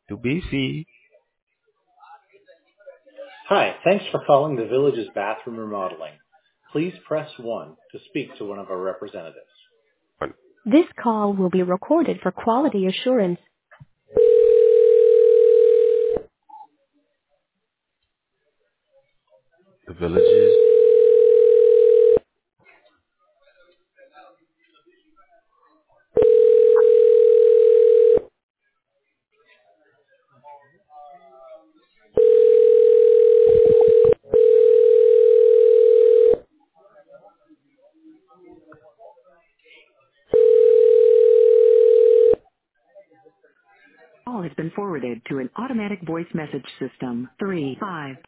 Too busy. Hi, thanks for calling the Village's bathroom remodeling. Please press 1 to speak to one of our representatives. This call will be recorded for quality assurance. The villages. Call has been forwarded to an automatic voice message system. 3 5